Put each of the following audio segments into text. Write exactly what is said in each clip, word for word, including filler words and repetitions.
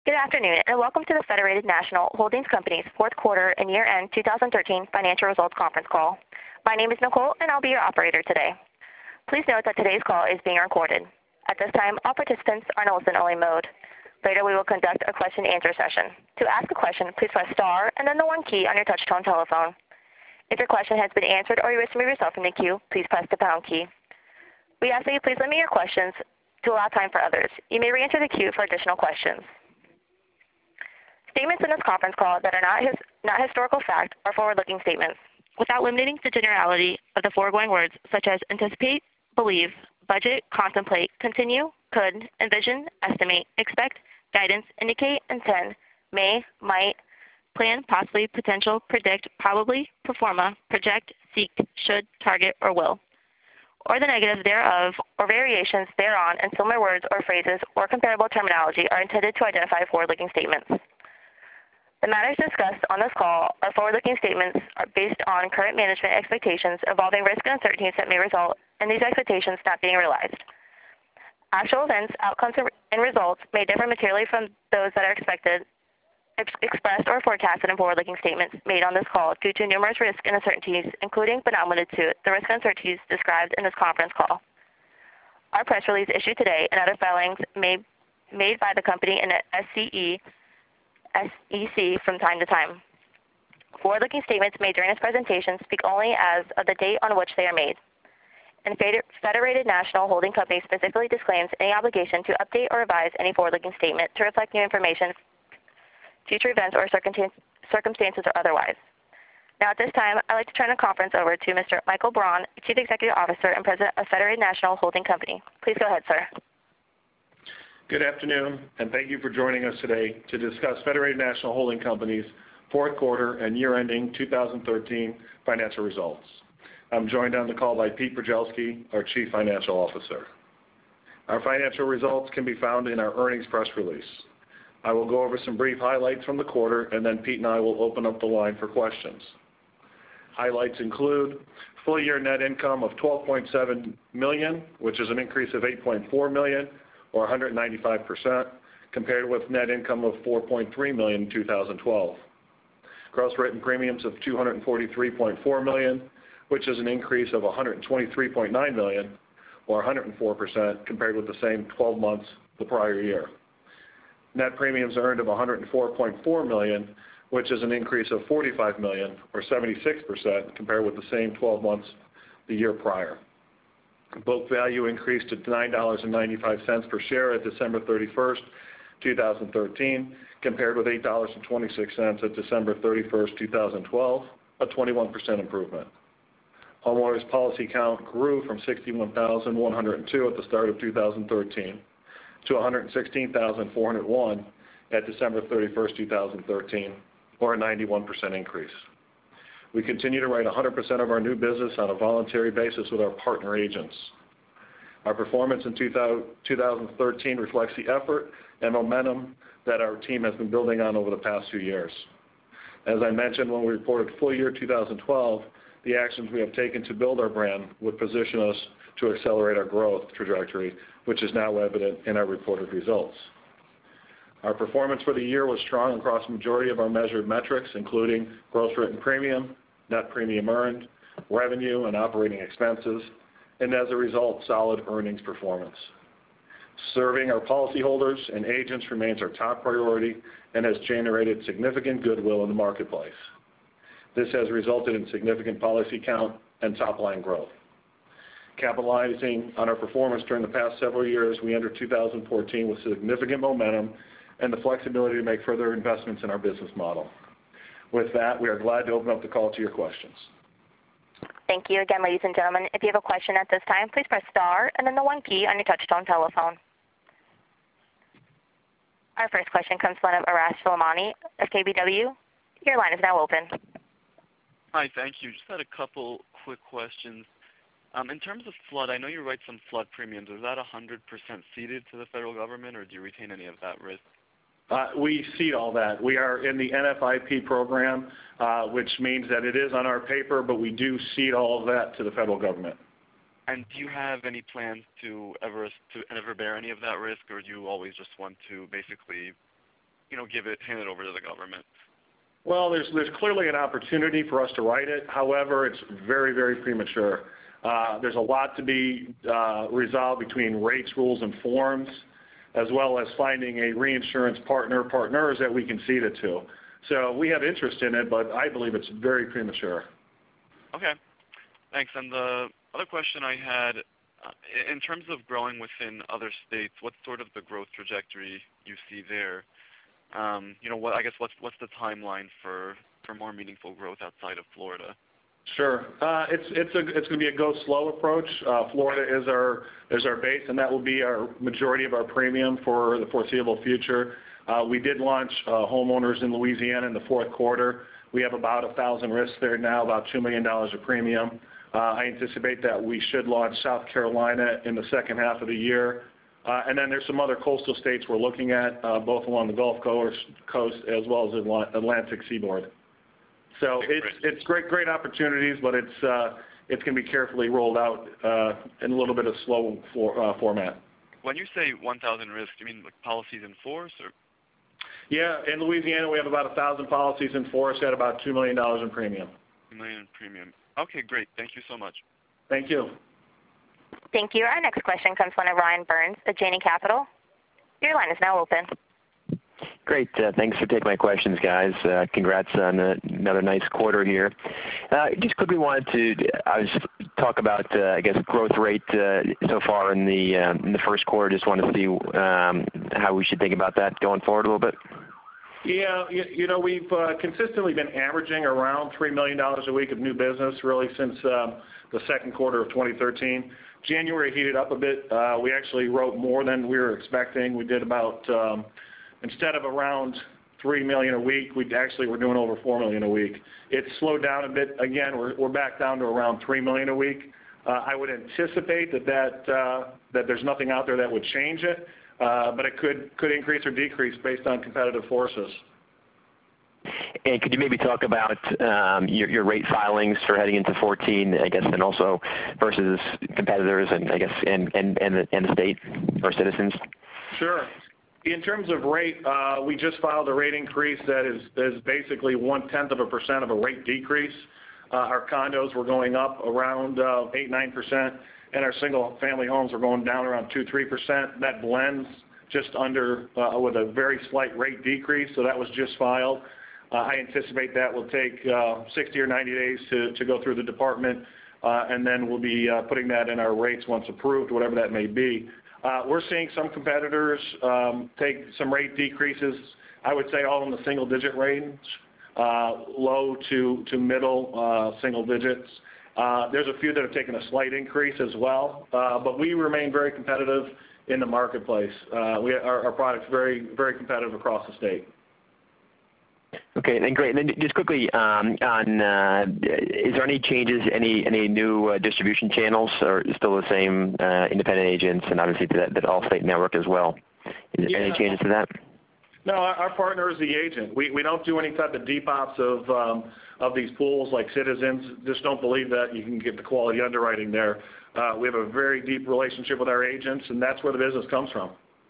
Good afternoon, and welcome to the Federated National Holdings Company's fourth quarter and year-end two thousand thirteen financial results conference call. My name is Nicole, and I'll be your operator today. Please note that today's call is being recorded. At this time, all participants are in a listen-only mode. Later, we will conduct a question-and-answer session. To ask a question, please press star and then the one key on your touch-tone telephone. If your question has been answered or you wish to remove yourself from the queue, please press the pound key. We ask that you please limit your questions to allow time for others. You may re-enter the queue for additional questions. Statements in this conference call that are not, his, not historical fact are forward-looking statements, without limiting the generality of the foregoing words such as anticipate, believe, budget, contemplate, continue, could, envision, estimate, expect, guidance, indicate, intend, may, might, plan, possibly, potential, predict, probably, performa, project, seek, should, target, or will, or the negative thereof, or variations thereon, and similar words or phrases or comparable terminology are intended to identify forward-looking statements. The matters discussed on this call are forward-looking statements are based on current management expectations involving risk and uncertainties that may result in these expectations not being realized. Actual events, outcomes, and results may differ materially from those that are expected, ex expressed, or forecasted in forward-looking statements made on this call due to numerous risks and uncertainties, including but not limited to the risks and uncertainties described in this conference call. Our press release issued today and other filings made, made by the company and the S C E S E C from time to time. Forward-looking statements made during this presentation speak only as of the date on which they are made. And Federated National Holding Company specifically disclaims any obligation to update or revise any forward-looking statement to reflect new information, future events, or circumstances or otherwise. Now at this time, I'd like to turn the conference over to Mister Michael Braun, Chief Executive Officer and President of Federated National Holding Company. Please go ahead, sir. Good afternoon, and thank you for joining us today to discuss Federated National Holding Company's fourth quarter and year-ending two thousand thirteen financial results. I'm joined on the call by Pete Brzezelski, our Chief Financial Officer. Our financial results can be found in our earnings press release. I will go over some brief highlights from the quarter, and then Pete and I will open up the line for questions. Highlights include full-year net income of twelve point seven million dollars, which is an increase of eight point four million dollars, or one hundred ninety-five percent, compared with net income of four point three million dollars in two thousand twelve. Gross written premiums of two hundred forty-three point four million dollars, which is an increase of one hundred twenty-three point nine million dollars, or one hundred four percent, compared with the same twelve months the prior year. Net premiums earned of one hundred four point four million dollars, which is an increase of forty-five million dollars, or seventy-six percent, compared with the same twelve months the year prior. Book value increased to nine dollars and ninety-five cents per share at December thirty-first, two thousand thirteen, compared with eight dollars and twenty-six cents at December thirty-first, two thousand twelve, a twenty-one percent improvement. Homeowners policy count grew from sixty-one thousand one hundred two at the start of two thousand thirteen to one hundred sixteen thousand four hundred one at December thirty-first, two thousand thirteen, or a ninety-one percent increase. We continue to write one hundred percent of our new business on a voluntary basis with our partner agents. Our performance in two thousand thirteen reflects the effort and momentum that our team has been building on over the past few years. As I mentioned when we reported full year two thousand twelve, the actions we have taken to build our brand would position us to accelerate our growth trajectory, which is now evident in our reported results. Our performance for the year was strong across the majority of our measured metrics, including gross written premium, net premium earned, revenue, and operating expenses, and as a result, solid earnings performance. Serving our policyholders and agents remains our top priority and has generated significant goodwill in the marketplace. This has resulted in significant policy count and top-line growth. Capitalizing on our performance during the past several years, we entered two thousand fourteen with significant momentum and the flexibility to make further investments in our business model. With that, we are glad to open up the call to your questions. Thank you again, ladies and gentlemen. If you have a question at this time, please press star and then the one key on your touch-tone telephone. Our first question comes from Arash Soleimani of K B W. Your line is now open. Hi, thank you. Just had a couple quick questions. Um, in terms of flood, I know you write some flood premiums. Is that one hundred percent ceded to the federal government, or do you retain any of that risk? Uh, we cede all that. We are in the N F I P program, uh, which means that it is on our paper, but we do cede all of that to the federal government. And do you have any plans to ever to ever bear any of that risk, or do you always just want to basically you know, give it, hand it over to the government? Well, there's there's clearly an opportunity for us to write it. However, it's very, very premature. Uh, there's a lot to be uh, resolved between rates, rules, and forms, as well as finding a reinsurance partner, partners that we can cede it to. So we have interest in it, but I believe it's very premature. Okay, thanks. And the other question I had, uh, in terms of growing within other states, what's sort of the growth trajectory you see there? Um, you know, what I guess what's what's the timeline for, for more meaningful growth outside of Florida? Sure. Uh, it's it's a it's going to be a go slow approach. Uh, Florida is our is our base, and that will be our majority of our premium for the foreseeable future. Uh, we did launch uh, homeowners in Louisiana in the fourth quarter. We have about a thousand risks there now, about two million dollars of premium. Uh, I anticipate that we should launch South Carolina in the second half of the year. Uh, and then there's some other coastal states we're looking at, uh, both along the Gulf Coast, coast as well as the Atlantic seaboard. So it's it's great great opportunities, but it's uh, it's going to be carefully rolled out uh, in a little bit of slow for, uh, format. When you say one thousand risks, do you mean like policies in force, or? Yeah, in Louisiana we have about a thousand policies in force at about two million dollars in premium. Two million in premium. Okay, great. Thank you so much. Thank you. Thank you. Our next question comes from Ryan Burns at Janney Capital. Your line is now open. Great. Uh, thanks for taking my questions, guys. Uh, congrats on uh, another nice quarter here. Uh, just quickly wanted to I was talk about, uh, I guess, growth rate uh, so far in the uh, in the first quarter. Just want to see um, how we should think about that going forward a little bit. Yeah, you, you know, we've uh, consistently been averaging around three million dollars a week of new business, really, since um, the second quarter of twenty thirteen. January heated up a bit. Uh, we actually wrote more than we were expecting. We did about, um, instead of around three million dollars a week, we actually were doing over four million dollars a week. It slowed down a bit. Again, we're, we're back down to around three million dollars a week. Uh, I would anticipate that, that, uh, that there's nothing out there that would change it, uh, but it could, could increase or decrease based on competitive forces. And could you maybe talk about um, your, your rate filings for heading into fourteen, I guess, and also versus competitors and I guess and and and the, and the state or Citizens? Sure. In terms of rate, uh, we just filed a rate increase that is is basically one tenth of a percent of a rate decrease. Uh, our condos were going up around uh, eight nine percent, and our single family homes were going down around two three percent. That blends just under uh, with a very slight rate decrease. So that was just filed. Uh, I anticipate that will take uh, sixty or ninety days to, to go through the department, uh, and then we'll be uh, putting that in our rates once approved, whatever that may be. Uh, we're seeing some competitors um, take some rate decreases, I would say all in the single-digit range, uh, low to, to middle uh, single digits. Uh, there's a few that have taken a slight increase as well, uh, but we remain very competitive in the marketplace. Uh, we, our, our product's very, very competitive across the state. Okay, and great. And then just quickly um, on, uh, is there any changes, any any new uh, distribution channels, or still the same uh, independent agents, and obviously that, that Allstate network as well? Is there yeah. any changes to that? No, our, our partner is the agent. We we don't do any type of deep ops of um, of these pools like Citizens. Just don't believe that you can get the quality underwriting there. Uh, we have a very deep relationship with our agents, and that's where the business comes from.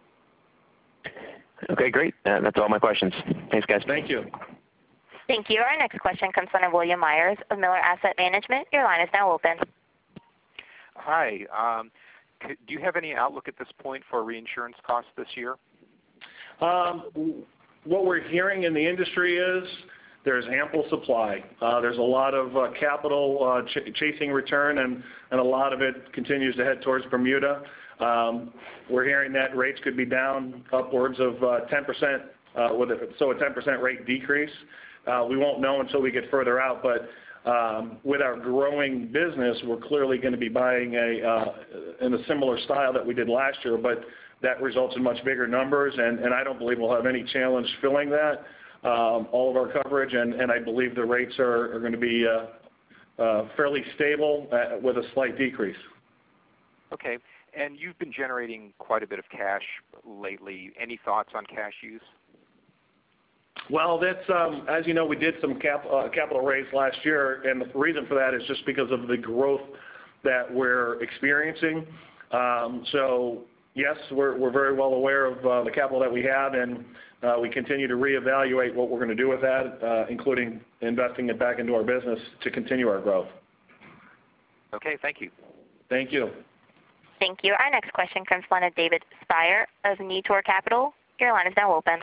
Okay, great. Uh, that's all my questions. Thanks, guys. Thank you. Thank you. Our next question comes from William Myers of Miller Asset Management. Your line is now open. Hi. Um, could, do you have any outlook at this point for reinsurance costs this year? Um, what we're hearing in the industry is there's ample supply. Uh, there's a lot of uh, capital uh, ch- chasing return, and, and a lot of it continues to head towards Bermuda. Um, we're hearing that rates could be down upwards of uh, ten percent, uh, with a, so a ten percent rate decrease. Uh, we won't know until we get further out, but um, with our growing business, we're clearly going to be buying a uh, in a similar style that we did last year, but that results in much bigger numbers, and, and I don't believe we'll have any challenge filling that, um, all of our coverage, and, and I believe the rates are, are going to be uh, uh, fairly stable uh, with a slight decrease. Okay. And you've been generating quite a bit of cash lately. Any thoughts on cash use? Well, that's um, as you know, we did some cap, uh, capital raise last year, and the reason for that is just because of the growth that we're experiencing. Um, so yes, we're we're very well aware of uh, the capital that we have, and Uh, we continue to reevaluate what we're going to do with that, uh, including investing it back into our business to continue our growth. Okay, thank you. Thank you. Thank you. Our next question comes from David Spire of Nitor Capital. Your line is now open.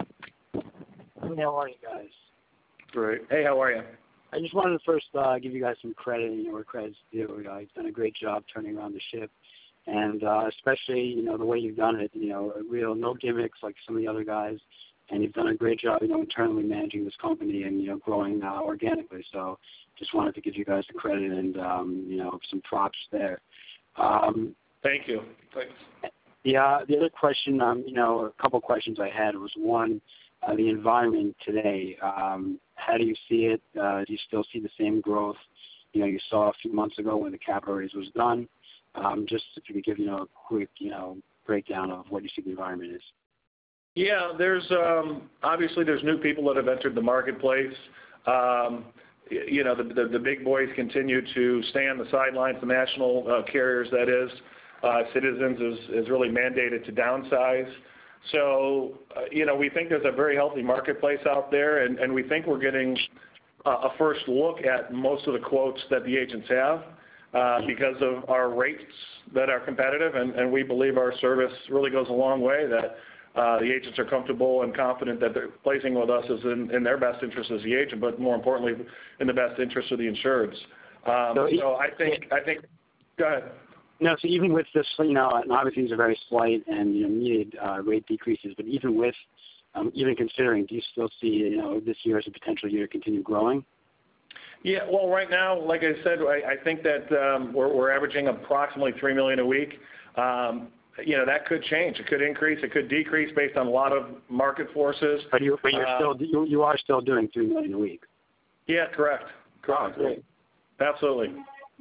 How are you guys? Great. Hey, how are you? I just wanted to first uh, give you guys some credit, you know, where credit's due. You know, you've done a great job turning around the ship, and uh, especially, you know, the way you've done it, you know, real no gimmicks like some of the other guys, and you've done a great job, you know, internally managing this company and, you know, growing uh, organically. So just wanted to give you guys the credit and, um, you know, some props there. Um, Thank you. Thanks. The, uh, the other question, um, you know, a couple questions I had was, one, uh, the environment today. Um, how do you see it? Uh, do you still see the same growth, you know, you saw a few months ago when the capital raise was done? Um, just if you could give, you know, a quick, you know, breakdown of what you see the environment is. Yeah, there's um, obviously there's new people that have entered the marketplace. Um, you know, the, the, the big boys continue to stay on the sidelines, the national uh, carriers, that is. Uh, Citizens is, is really mandated to downsize. So, uh, you know, we think there's a very healthy marketplace out there, and, and we think we're getting uh, a first look at most of the quotes that the agents have uh, because of our rates that are competitive, and, and we believe our service really goes a long way, that uh, the agents are comfortable and confident that they're placing with us is in, in their best interest as the agent, but more importantly, in the best interest of the insureds. Um, so, so I think, I think, go ahead. No, so even with this, you know, and obviously these are very slight and, you know, needed uh, rate decreases, but even with, um, even considering, do you still see, you know, this year as a potential year to continue growing? Yeah, well, right now, like I said, I, I think that um, we're, we're averaging approximately three million dollars a week. Um, you know, that could change. It could increase. It could decrease based on a lot of market forces. But, you, but you're uh, still, you, you are still doing three million dollars a week. Yeah, correct. Correct. Oh, great. Absolutely.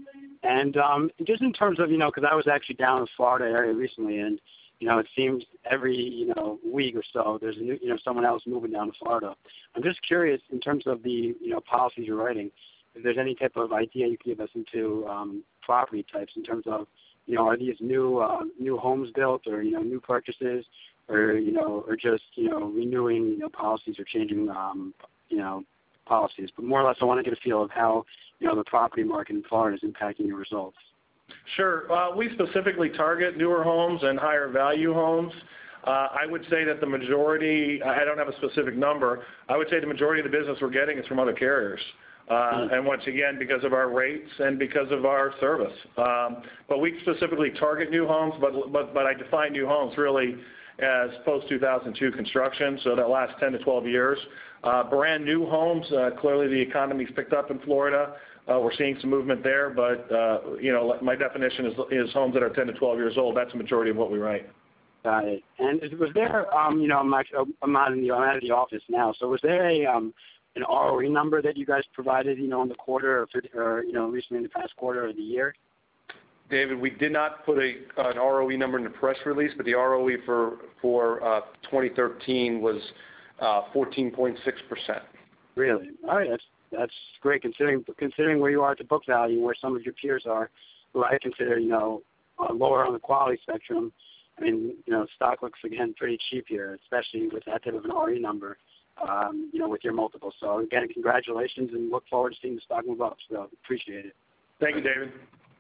And um, just in terms of, you know, because I was actually down in the Florida area recently, and, you know, it seems every, you know, week or so there's, a new, you know, someone else moving down to Florida. I'm just curious in terms of the, you know, policies you're writing, if there's any type of idea you can give us into um, property types in terms of, you know, are these new uh, new homes built or, you know, new purchases or, you know, or just, you know, renewing, you know, policies or changing, um, you know, policies. But more or less I want to get a feel of how, you know, the property market in Florida is impacting your results. Sure. Uh, we specifically target newer homes and higher value homes. Uh, I would say that the majority, I don't have a specific number, I would say the majority of the business we're getting is from other carriers. Uh, mm-hmm. And once again, because of our rates and because of our service. Um, but we specifically target new homes, but, but, but I define new homes really as post two thousand two construction, so that last ten to twelve years. Uh, brand new homes, uh, clearly the economy's picked up in Florida. Uh, we're seeing some movement there, but, uh, you know, my definition is, is homes that are ten to twelve years old. That's the majority of what we write. Got it. And was there, um, you know, I'm, actually, I'm, out in the, I'm out of the office now, so was there a um, an R O E number that you guys provided, you know, in the quarter or, for, or you know, recently in the past quarter or the year? David, we did not put a, an R O E number in the press release, but the R O E for, for uh, twenty thirteen was uh, fourteen point six percent. Really? All right, that's that's great considering considering where you are at the book value, where some of your peers are, who I consider, you know, uh, lower on the quality spectrum. I mean, you know, stock looks again pretty cheap here, especially with that type of an R O E number. Um, you know, with your multiple. So again, congratulations, and look forward to seeing the stock move up. So appreciate it. Thank you, David.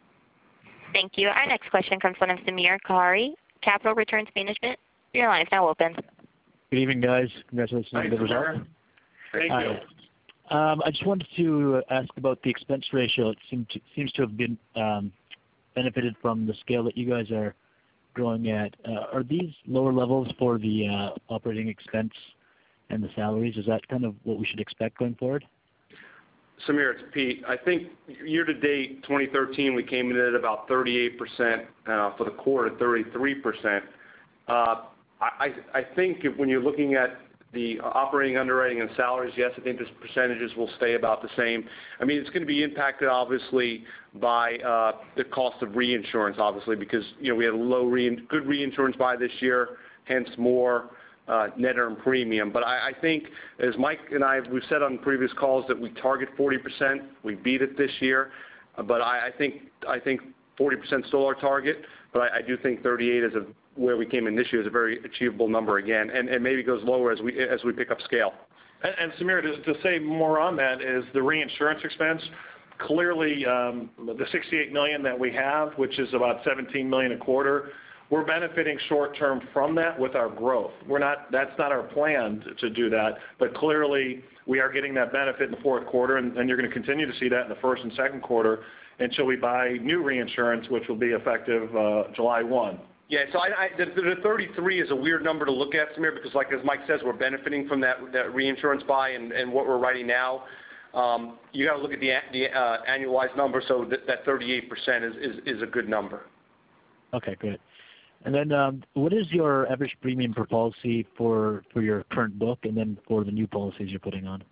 Thank you. Our next question comes from Samir Khari, Capital Returns Management. Your line is now open. Good evening, guys. Congratulations on the results. Thank Hi. you. Um, I just wanted to ask about the expense ratio. It seemed to, seems to have been um, benefited from the scale that you guys are growing at. Uh, are these lower levels for the uh, operating expense and the salaries? Is that kind of what we should expect going forward? Samir, it's Pete. I think year-to-date twenty thirteen, we came in at about thirty-eight percent. Uh, for the quarter, thirty-three percent. Uh, I, I think if, when you're looking at the operating, underwriting, and salaries, yes, I think the percentages will stay about the same. I mean, it's going to be impacted, obviously, by uh, the cost of reinsurance, obviously, because, you know, we had low re- good reinsurance buy this year, hence more uh, net earned premium. But I, I think, as Mike and I, we've said on previous calls that we target forty percent. We beat it this year. Uh, but I, I think I think forty percent is still our target. But I, I do think thirty-eight is a where we came in this year is a very achievable number again, and, and maybe goes lower as we as we pick up scale. And, and Samir, to, to say more on that is the reinsurance expense. Clearly, um, the sixty-eight million dollars that we have, which is about seventeen million dollars a quarter, we're benefiting short term from that with our growth. We're not. That's not our plan to do that, but clearly we are getting that benefit in the fourth quarter, and, and you're going to continue to see that in the first and second quarter until we buy new reinsurance, which will be effective uh, July first. Yeah, so I, I, the, the thirty-three is a weird number to look at, Samir, because like as Mike says, we're benefiting from that, that reinsurance buy and, and what we're writing now. Um, you got to look at the, the uh, annualized number, so that, that thirty-eight percent is, is, is a good number. Okay, good. And then um, what is your average premium per policy for, for your current book and then for the new policies you're putting on?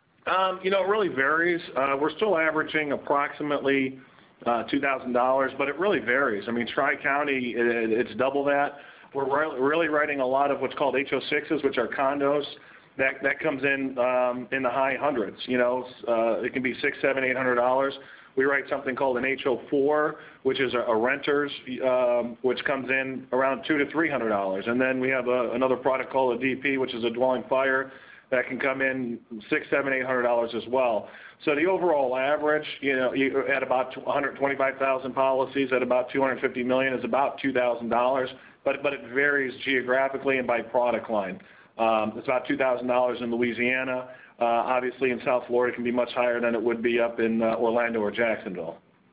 Um, you know, it really varies. Uh, we're still averaging approximately uh, two thousand dollars, but it really varies. I mean, Tri-County, it, it's double that. We're really writing a lot of what's called H O sixes, which are condos. That that comes in um, in the high hundreds. You know, uh, it can be six, seven, eight hundred dollars. We write something called an H O four, which is a, a renters, um, which comes in around two to three hundred dollars. And then we have a, another product called a D P, which is a dwelling fire, that can come in six, seven, eight hundred dollars as well. So the overall average, you know, you, at about one hundred twenty-five thousand policies, at about two hundred fifty million, is about two thousand dollars. But but it varies geographically and by product line. Um, it's about two thousand dollars in Louisiana. Uh, obviously, in South Florida, it can be much higher than it would be up in uh, Orlando or Jacksonville.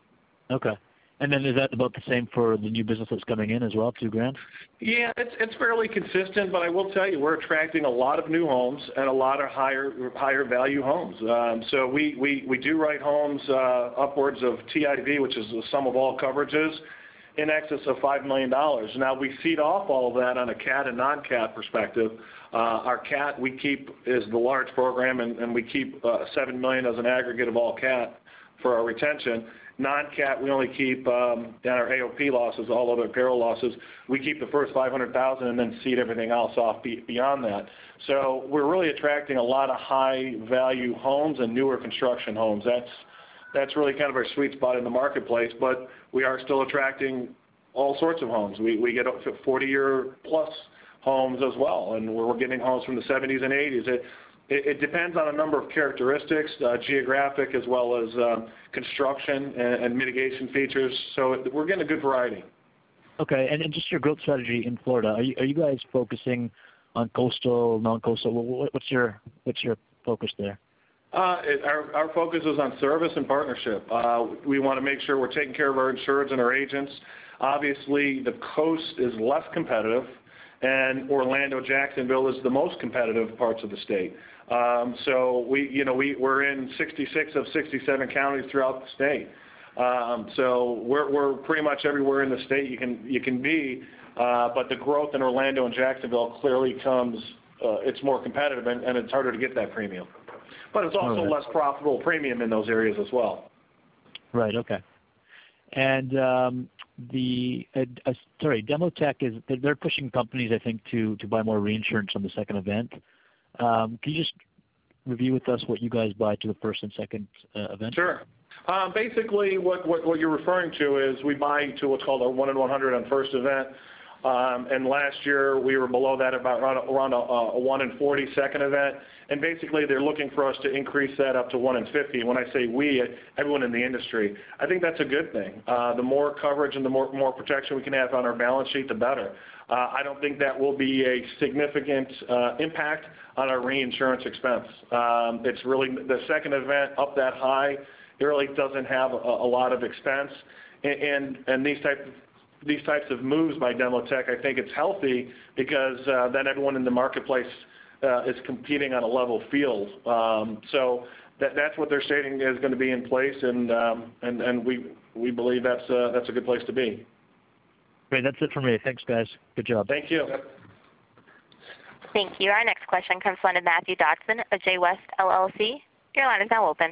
Okay. And then is that about the same for the new business that's coming in as well, two grand? Yeah, it's it's fairly consistent, but I will tell you, we're attracting a lot of new homes and a lot of higher higher value homes. Um, so we, we, we do write homes uh, upwards of T I V, which is the sum of all coverages, in excess of five million dollars. Now, we feed off all of that on a cat and non-cat perspective. Uh, our cat we keep is the large program, and, and we keep uh, seven million dollars as an aggregate of all cat for our retention. Non-cat, we only keep um, down our A O P losses, all other peril losses. We keep the first five hundred thousand dollars and then cede everything else off be, beyond that. So we're really attracting a lot of high-value homes and newer construction homes. That's that's really kind of our sweet spot in the marketplace. But we are still attracting all sorts of homes. We we get forty-year plus homes as well, and we're getting homes from the seventies and eighties. It, It, it depends on a number of characteristics, uh, geographic as well as um, construction and, and mitigation features. So it, we're getting a good variety. Okay, and, and just your growth strategy in Florida. Are you, are you guys focusing on coastal, non-coastal? What, what's your what's your focus there? Uh, it, our, our focus is on service and partnership. Uh, we want to make sure we're taking care of our insureds and our agents. Obviously, the coast is less competitive, and Orlando, Jacksonville is the most competitive parts of the state. Um, so we, you know, we, we're in sixty-six of sixty-seven counties throughout the state. Um, so we're, we're pretty much everywhere in the state you can, you can be, uh, but the growth in Orlando and Jacksonville clearly comes, uh, it's more competitive, and, and it's harder to get that premium. But it's also right. less profitable premium in those areas as well. Right, okay. And um, the, uh, uh, sorry, Demotech, is they're pushing companies, I think, to, to buy more reinsurance on the second event. Um, can you just review with us what you guys buy to the first and second uh, event? Sure. Um, basically, what, what, what you're referring to is we buy to what's called a one in one hundred on first event. Um, and last year we were below that about around, around a, a one in forty second event. And basically they're looking for us to increase that up to one in fifty. When I say we, everyone in the industry, I think that's a good thing. Uh, the more coverage and the more, more protection we can have on our balance sheet, the better. Uh, I don't think that will be a significant uh, impact on our reinsurance expense. Um, it's really the second event up that high. It really doesn't have a, a lot of expense, and and, and these type of these types of moves by Demotech, I think it's healthy because uh, then everyone in the marketplace uh, is competing on a level field. Um, so that, that's what they're stating is going to be in place, and um, and and we we believe that's uh, that's a good place to be. Great, that's it for me. Thanks, guys. Good job. Thank you. Thank you. Our next question comes from Matthew Dodson of J West L L C. Your line is now open.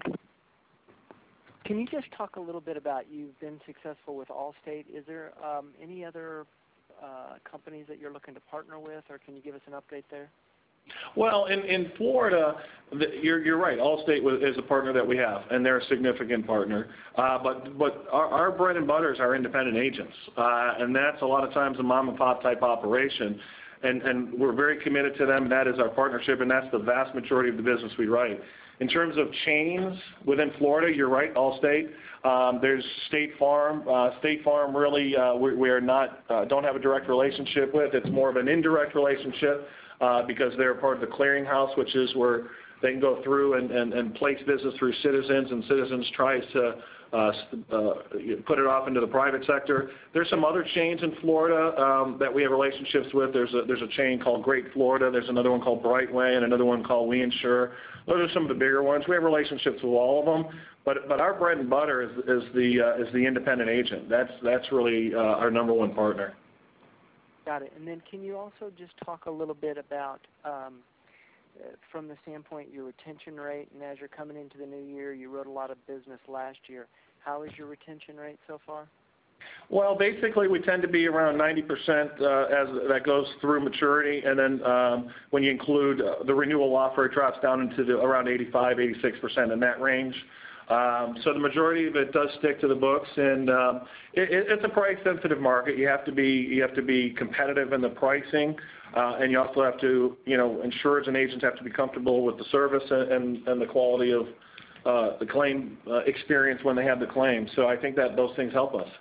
Can you just talk a little bit about, you've been successful with Allstate. Is there um, any other uh, companies that you're looking to partner with, or can you give us an update there? Well, in, in Florida, the, you're, you're right. Allstate was, is a partner that we have, and they're a significant partner. Uh, but but our, our bread and butter is our independent agents, uh, and that's a lot of times a mom-and-pop type operation. And, and we're very committed to them. That is our partnership, and that's the vast majority of the business we write. In terms of chains within Florida, you're right, Allstate. Um, there's State Farm. Uh, State Farm really uh, we, we are not uh, don't have a direct relationship with. It's more of an indirect relationship uh, because they're part of the clearinghouse, which is where they can go through and, and, and place business through Citizens, and Citizens tries to uh, uh, put it off into the private sector. There's some other chains in Florida um, that we have relationships with. There's a, there's a chain called Great Florida. There's another one called Brightway and another one called We Insure. Those are some of the bigger ones. We have relationships with all of them, but but our bread and butter is, is the uh, is the independent agent. That's that's really uh, our number one partner. Got it. And then can you also just talk a little bit about, um, uh, from the standpoint your retention rate, and as you're coming into the new year, you wrote a lot of business last year. How is your retention rate so far? Well, basically, we tend to be around ninety percent uh, as that goes through maturity, and then um, when you include uh, the renewal offer, it drops down into the, around eighty-five, eighty-six percent in that range. Um, so the majority of it does stick to the books, and um, it, it's a price-sensitive market. You have to be you have to be competitive in the pricing, uh, and you also have to, you know, insurers and agents have to be comfortable with the service and, and, and the quality of uh, the claim uh, experience when they have the claim. So I think that those things help us.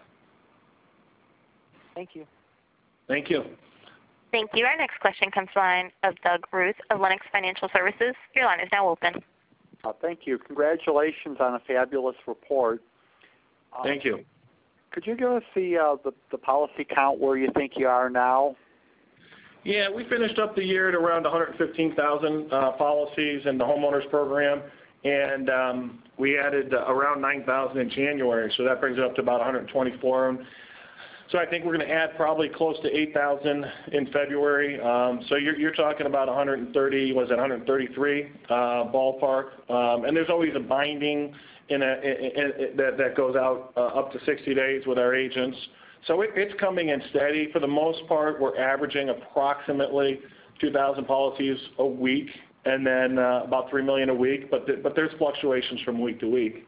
Thank you. Thank you. Thank you. Our next question comes from the line of Doug Ruth of Lennox Financial Services. Your line is now open. Uh, thank you. Congratulations on a fabulous report. Um, Thank you. Could you give us the, uh, the the policy count where you think you are now? Yeah, we finished up the year at around one hundred fifteen thousand uh, policies in the homeowners program, and um, we added uh, around nine thousand in January, so that brings it up to about one hundred twenty-four. So I think we're going to add probably close to eight thousand in February. Um, so you're, you're talking about one hundred thirty, was it one hundred thirty-three uh, ballpark? Um, and there's always a binding in a, in, in, that, that goes out uh, up to sixty days with our agents. So it, it's coming in steady. For the most part, we're averaging approximately two thousand policies a week, and then uh, about three million a week. But th- but there's fluctuations from week to week.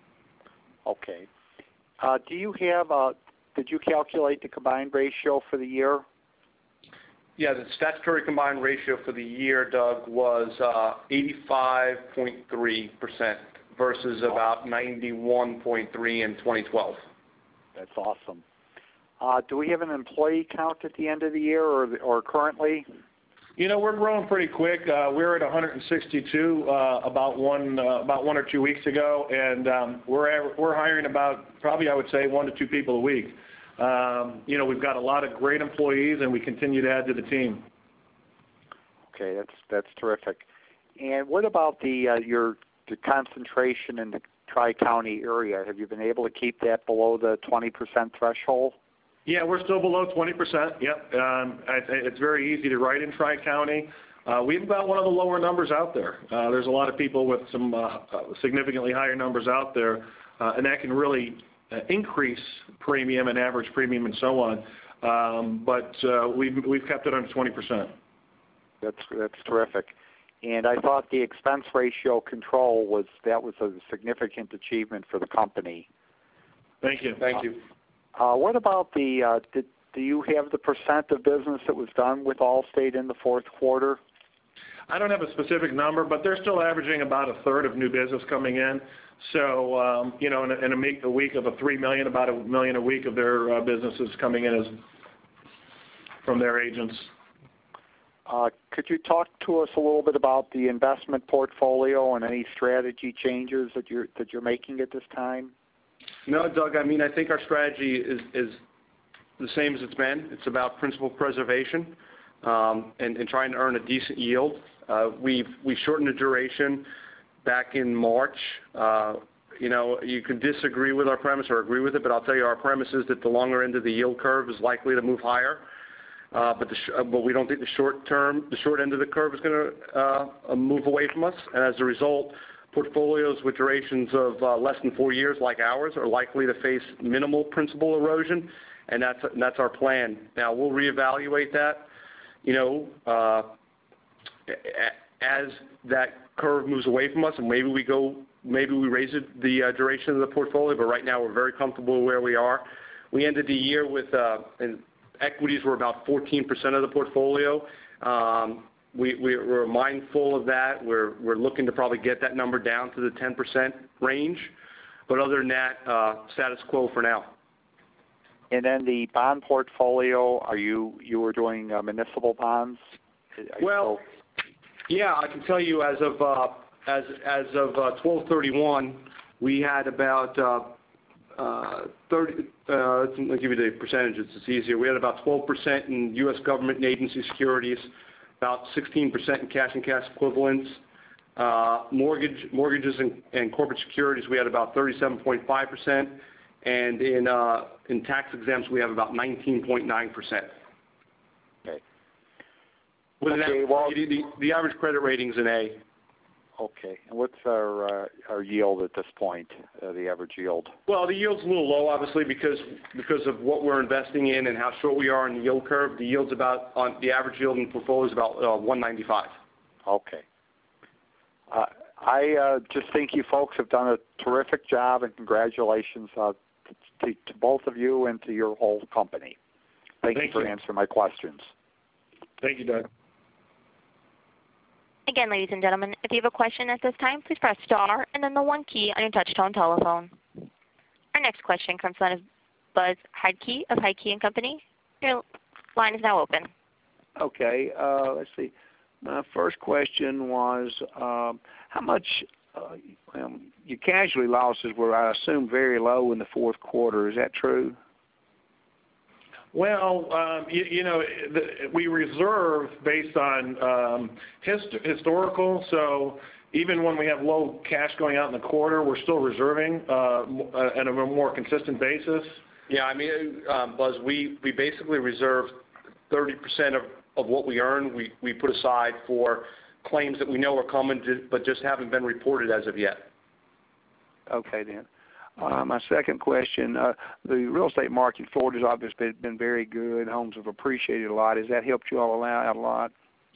Okay. Uh, do you have a Did you calculate the combined ratio for the year? Yeah, the statutory combined ratio for the year, Doug, was uh, eighty-five point three percent versus about ninety-one point three in twenty twelve. That's awesome. Uh, do we have an employee count at the end of the year or, or currently? You know, we're growing pretty quick. Uh, we're at one hundred sixty-two uh, about one uh, about one or two weeks ago, and um, we're we're hiring about probably I would say one to two people a week. Um, you know, we've got a lot of great employees, and we continue to add to the team. Okay, that's that's terrific. And what about the uh, your the concentration in the Tri-County area? Have you been able to keep that below the twenty percent threshold? Yeah, we're still below twenty percent. Yep. Um, I, it's very easy to write in Tri-County. Uh, we've got one of the lower numbers out there. Uh, there's a lot of people with some uh, significantly higher numbers out there, uh, and that can really uh, increase premium and average premium and so on. Um, but uh, we've, we've kept it under twenty percent. That's, that's terrific. And I thought the expense ratio control was, that was a significant achievement for the company. Thank you. Thank you. Uh, what about the, uh, did, do you have the percent of business that was done with Allstate in the fourth quarter? I don't have a specific number, but they're still averaging about a third of new business coming in. So, um, you know, in a, in a, week, a week of a three million, about a million a week of their uh, businesses coming in as from their agents. Uh, could you talk to us a little bit about the investment portfolio and any strategy changes that you're that you're making at this time? No, Doug, I mean, I think our strategy is, is the same as it's been. It's about principal preservation um, and, and trying to earn a decent yield. Uh, we've we shortened the duration back in March. Uh, you know, you can disagree with our premise or agree with it, but I'll tell you our premise is that the longer end of the yield curve is likely to move higher. Uh, but, the sh- but we don't think the short term, the short end of the curve is going to uh, move away from us. And as a result, portfolios with durations of uh, less than four years, like ours, are likely to face minimal principal erosion, and that's and that's our plan. Now we'll reevaluate that, you know, uh, as that curve moves away from us, and maybe we go, maybe we raise it, the uh, duration of the portfolio, but right now we're very comfortable where we are. We ended the year with, uh, and equities were about fourteen percent of the portfolio. Um, we, we're mindful of that. We're, we're looking to probably get that number down to the ten percent range. But other than that, uh, status quo for now. And then the bond portfolio, are you, you were doing uh, municipal bonds? Well, yeah, I can tell you as of, uh, as, as of uh, twelve thirty-one, we had about uh, uh, thirty, uh, let's give you the percentages, it's easier. We had about twelve percent in U S government and agency securities, about sixteen percent in cash and cash equivalents. Uh, mortgage, mortgages and, and corporate securities, we had about thirty-seven point five percent. And in, uh, in tax exempts, we have about nineteen point nine percent. Okay. With okay, an, well, the, the, the average credit rating's an A. Okay. And what's our uh, our yield at this point, uh, the average yield? Well, the yield's a little low, obviously, because because of what we're investing in and how short we are in the yield curve. The yield's about, on the average yield in the portfolio is about uh, one ninety-five. Okay. Uh, I uh, just think you folks have done a terrific job, and congratulations uh, to, to both of you and to your whole company. Thank, Thank you for you. answering my questions. Thank you, Doug. Again, ladies and gentlemen, if you have a question at this time, please press star and then the one key on your touch-tone telephone. Our next question comes from Buzz Heidke of Heidke and Company. Your line is now open. Okay, uh, let's see. My first question was um, how much uh, um, your casualty losses were, I assume, very low in the fourth quarter. Is that true? Well, um, you, you know, the, we reserve based on um, hist historical. So even when we have low cash going out in the quarter, we're still reserving uh, at a more consistent basis. Yeah, I mean, um, Buzz, we, we basically reserve thirty percent of, of what we earn. We, we put aside for claims that we know are coming, but just haven't been reported as of yet. Okay, then. Uh, my second question, uh, the real estate market in Florida has obviously been very good. Homes have appreciated a lot. Has that helped you all out a lot?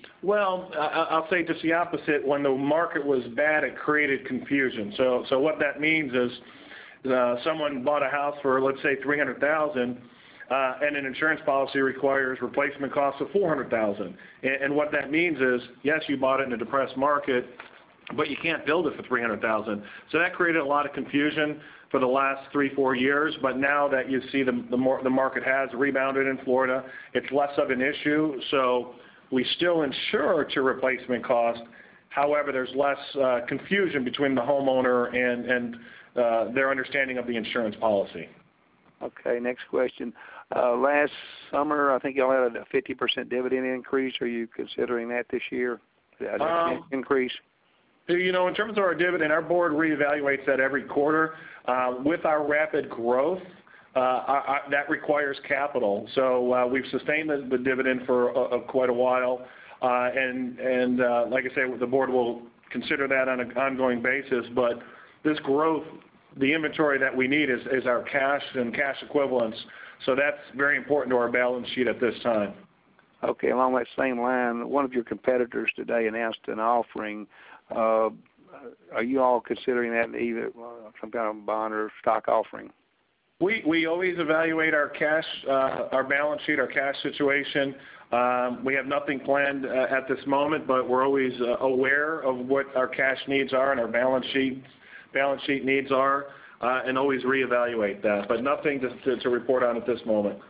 Well, I'll say just the opposite. When the market was bad, it created confusion. So, so what that means is uh, someone bought a house for, let's say, three hundred thousand dollars, uh, and an insurance policy requires replacement costs of four hundred thousand dollars. And, and what that means is, yes, you bought it in a depressed market, but you can't build it for three hundred thousand dollars. So that created a lot of confusion for the last three, four years, but now that you see the, the, more, the market has rebounded in Florida, it's less of an issue. So we still insure to replacement cost. However, there's less uh, confusion between the homeowner and, and uh, their understanding of the insurance policy. Okay, next question. Uh, last summer, I think y'all had a fifty percent dividend increase. Are you considering that this year, an Um, increase? You know, in terms of our dividend, our board reevaluates that every quarter. Uh, with our rapid growth, uh, our, our, that requires capital. So uh, we've sustained the, the dividend for uh, uh, quite a while, uh, and and uh, like I say, the board will consider that on an ongoing basis. But this growth, the inventory that we need is, is our cash and cash equivalents. So that's very important to our balance sheet at this time. Okay, along that same line, one of your competitors today announced an offering. Uh, are you all considering that either uh, some kind of bond or stock offering? We we always evaluate our cash, uh, our balance sheet, our cash situation. Um, we have nothing planned uh, at this moment, but we're always uh, aware of what our cash needs are and our balance sheet balance sheet needs are, uh, and always reevaluate that. But nothing to, to, to report on at this moment.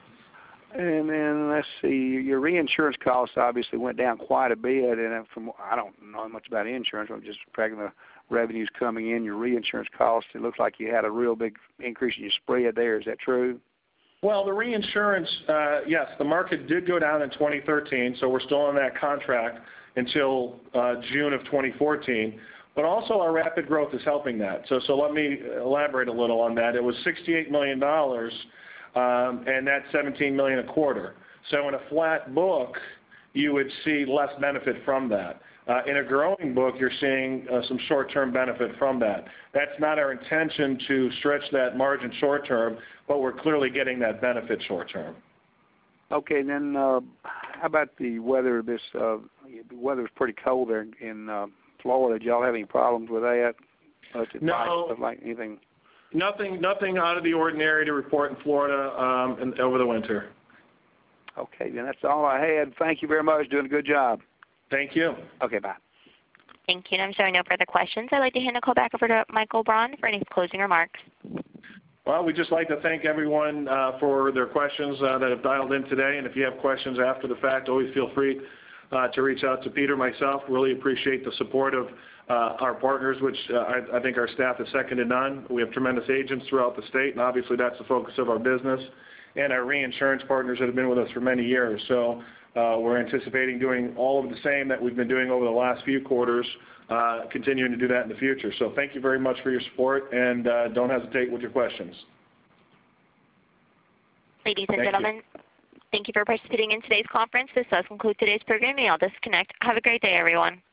And then let's see, your reinsurance costs obviously went down quite a bit. And from I don't know much about insurance, I'm just tracking the revenues coming in. Your reinsurance costs, it looks like you had a real big increase in your spread there. Is that true? Well, the reinsurance, uh, yes, the market did go down in twenty thirteen, so we're still on that contract until uh, June of twenty fourteen. But also our rapid growth is helping that. So, so let me elaborate a little on that. It was sixty-eight million dollars. Um, and that's seventeen million dollars a quarter. So in a flat book, you would see less benefit from that. Uh, in a growing book, you're seeing uh, some short-term benefit from that. That's not our intention to stretch that margin short-term, but we're clearly getting that benefit short-term. Okay, and then uh, how about the weather? This uh, the weather's pretty cold there in uh, Florida. Did y'all have any problems with that? Uh, No. Stuff like anything? Nothing, nothing out of the ordinary to report in Florida um, in, over the winter. Okay, then that's all I had. Thank you very much. Doing a good job. Thank you. Okay, bye. Thank you. And I'm showing no further questions. I'd like to hand the call back over to Michael Braun for any closing remarks. Well, we'd just like to thank everyone uh, for their questions uh, that have dialed in today. And if you have questions after the fact, always feel free uh, to reach out to Peter, myself. Really appreciate the support of uh, our partners, which uh, I, I think our staff is second to none. We have tremendous agents throughout the state, and obviously that's the focus of our business. And our reinsurance partners that have been with us for many years. So uh, we're anticipating doing all of the same that we've been doing over the last few quarters, uh, continuing to do that in the future. So thank you very much for your support, and uh, don't hesitate with your questions. Ladies and Thank gentlemen, you. Thank you for participating in today's conference. This does conclude today's program. You may all disconnect. Have a great day, everyone.